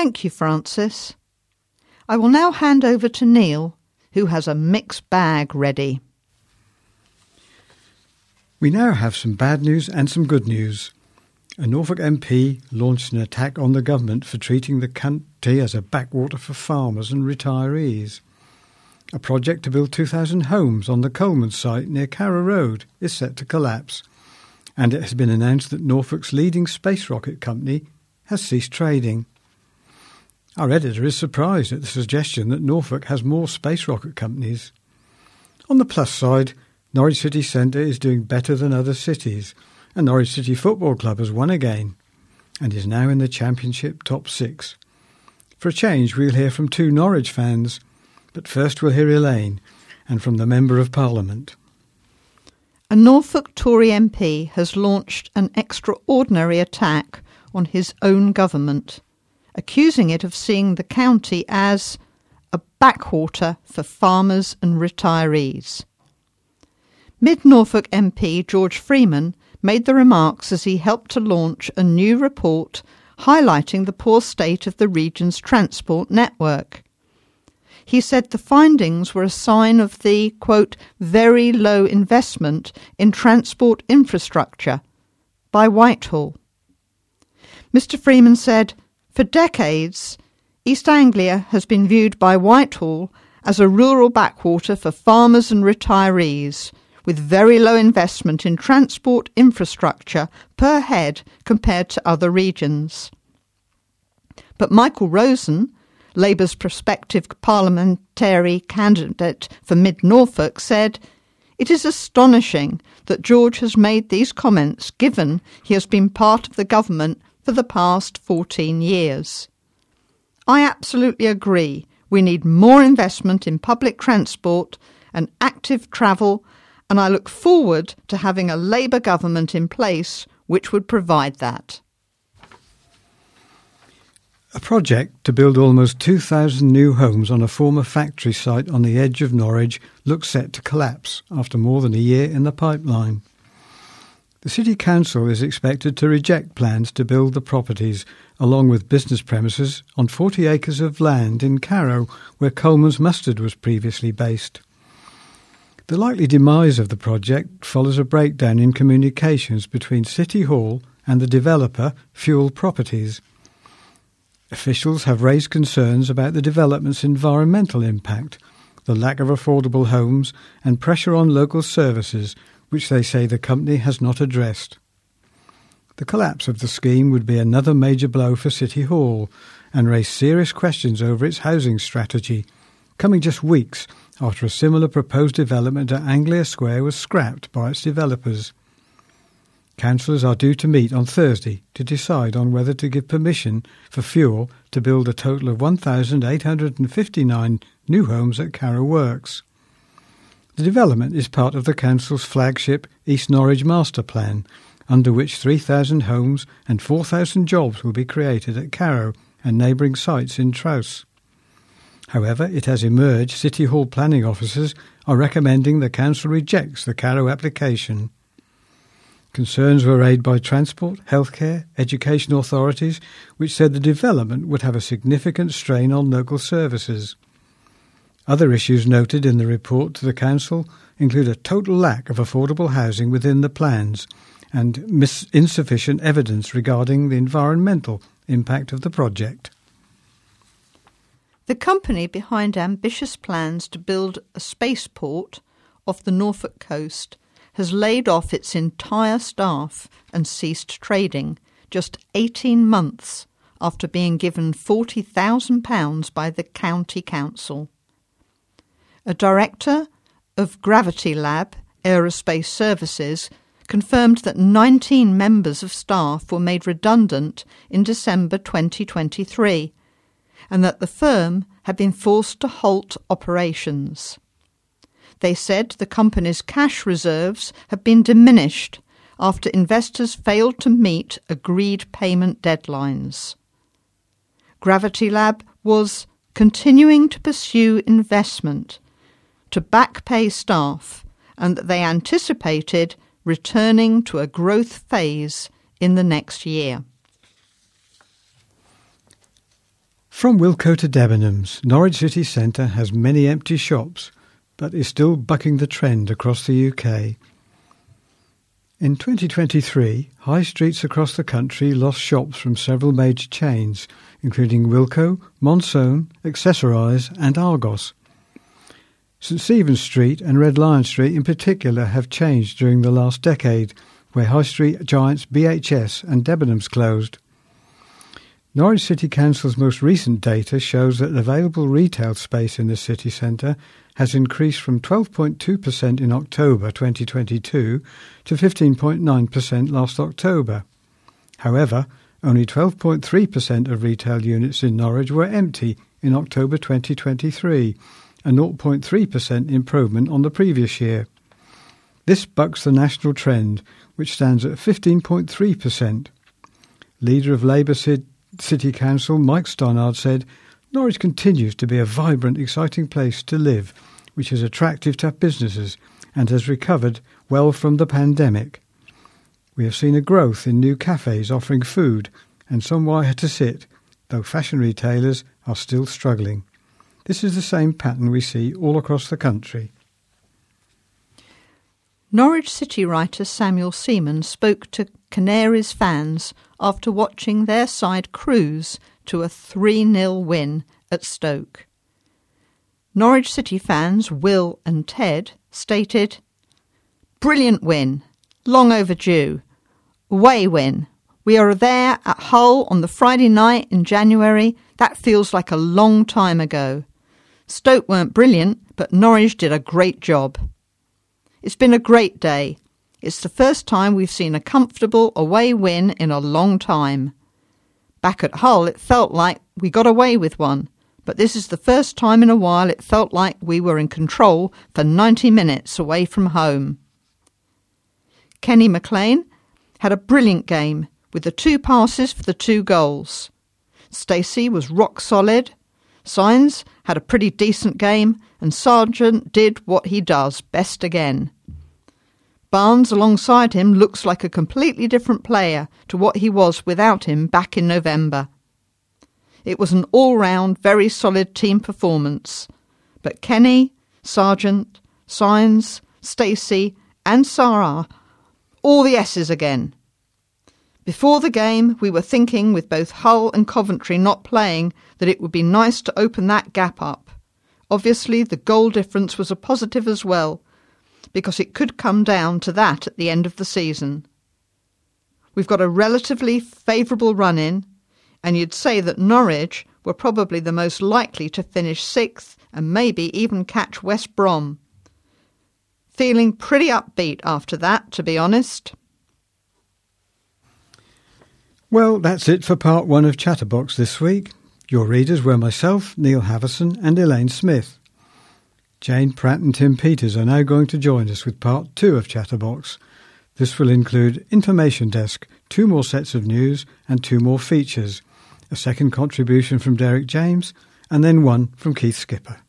Thank you, Francis. I will now hand over to Neil, who has a mixed bag ready. We now have some bad news and some good news. A Norfolk MP launched an attack on the government for treating the county as a backwater for farmers and retirees. A project to build 2,000 homes on the Coleman site near Carrow Road is set to collapse, and it has been announced that Norfolk's leading space rocket company has ceased trading. Our editor is surprised at the suggestion that Norfolk has more space rocket companies. On the plus side, Norwich City Centre is doing better than other cities, and Norwich City Football Club has won again and is now in the Championship top 6. For a change, we'll hear from 2 Norwich fans, but first we'll hear Elaine and from the Member of Parliament. A Norfolk Tory MP has launched an extraordinary attack on his own government, accusing it of seeing the county as a backwater for farmers and retirees. Mid-Norfolk MP George Freeman made the remarks as he helped to launch a new report highlighting the poor state of the region's transport network. He said the findings were a sign of the, quote, very low investment in transport infrastructure by Whitehall. Mr. Freeman said, for decades, East Anglia has been viewed by Whitehall as a rural backwater for farmers and retirees, with very low investment in transport infrastructure per head compared to other regions. But Michael Rosen, Labour's prospective parliamentary candidate for Mid-Norfolk, said, it is astonishing that George has made these comments given he has been part of the government for the past 14 years. I absolutely agree. We need more investment in public transport and active travel, and I look forward to having a Labour government in place which would provide that. A project to build almost 2,000 new homes on a former factory site on the edge of Norwich looks set to collapse after more than a year in the pipeline. The City Council is expected to reject plans to build the properties along with business premises on 40 acres of land in Carrow, where Coleman's Mustard was previously based. The likely demise of the project follows a breakdown in communications between City Hall and the developer, Fuel Properties. Officials have raised concerns about the development's environmental impact, the lack of affordable homes and pressure on local services, which they say the company has not addressed. The collapse of the scheme would be another major blow for City Hall and raise serious questions over its housing strategy, coming just weeks after a similar proposed development at Anglia Square was scrapped by its developers. Councillors are due to meet on Thursday to decide on whether to give permission for Fuel to build a total of 1,859 new homes at Carrow Works. The development is part of the Council's flagship East Norwich Master Plan, under which 3,000 homes and 4,000 jobs will be created at Carrow and neighbouring sites in Trowse. However, it has emerged City Hall planning officers are recommending the Council rejects the Carrow application. Concerns were raised by transport, healthcare, education authorities, which said the development would have a significant strain on local services. Other issues noted in the report to the Council include a total lack of affordable housing within the plans and insufficient evidence regarding the environmental impact of the project. The company behind ambitious plans to build a spaceport off the Norfolk coast has laid off its entire staff and ceased trading just 18 months after being given £40,000 by the County Council. A director of Gravity Lab Aerospace Services confirmed that 19 members of staff were made redundant in December 2023 and that the firm had been forced to halt operations. They said the company's cash reserves had been diminished after investors failed to meet agreed payment deadlines. Gravity Lab was continuing to pursue investment to back pay staff and that they anticipated returning to a growth phase in the next year. From Wilko to Debenhams, Norwich city centre has many empty shops, but is still bucking the trend across the UK. In 2023, high streets across the country lost shops from several major chains, including Wilko, Monsoon, Accessorise and Argos. St Stephen's Street and Red Lion Street in particular have changed during the last decade, where high street giants BHS and Debenhams closed. Norwich City Council's most recent data shows that available retail space in the city centre has increased from 12.2% in October 2022 to 15.9% last October. However, only 12.3% of retail units in Norwich were empty in October 2023, a 0.3% improvement on the previous year. This bucks the national trend, which stands at 15.3%. Leader of Labour City Council Mike Stannard said, "Norwich continues to be a vibrant, exciting place to live, which is attractive to businesses and has recovered well from the pandemic. We have seen a growth in new cafes offering food and somewhere to sit, though fashion retailers are still struggling. This is the same pattern we see all across the country." Norwich City writer Samuel Seaman spoke to Canaries fans after watching their side cruise to a 3-0 win at Stoke. Norwich City fans Will and Ted stated, "Brilliant win, long overdue. Away win. We are there at Hull on the Friday night in January. That feels like a long time ago. Stoke weren't brilliant, but Norwich did a great job. It's been a great day. It's the first time we've seen a comfortable away win in a long time. Back at Hull it felt like we got away with one, but this is the first time in a while it felt like we were in control for 90 minutes away from home." Kenny McLean had a brilliant game with the 2 passes for the 2 goals. Stacey was rock solid. Sines had a pretty decent game, and Sargent did what he does best again. Barnes alongside him looks like a completely different player to what he was without him back in November. It was an all-round, very solid team performance, but Kenny, Sargent, Sines, Stacey and Sarah, all the S's again. Before the game, we were thinking, with both Hull and Coventry not playing, that it would be nice to open that gap up. Obviously, the goal difference was a positive as well, because it could come down to that at the end of the season. We've got a relatively favourable run-in, and you'd say that Norwich were probably the most likely to finish 6th and maybe even catch West Brom. Feeling pretty upbeat after that, to be honest. Well, that's it for part 1 of Chatterbox this week. Your readers were myself, Neil Havison and Elaine Smith. Jane Pratt and Tim Peters are now going to join us with part 2 of Chatterbox. This will include Information Desk, 2 more sets of news and 2 more features, a second contribution from Derek James, and then one from Keith Skipper.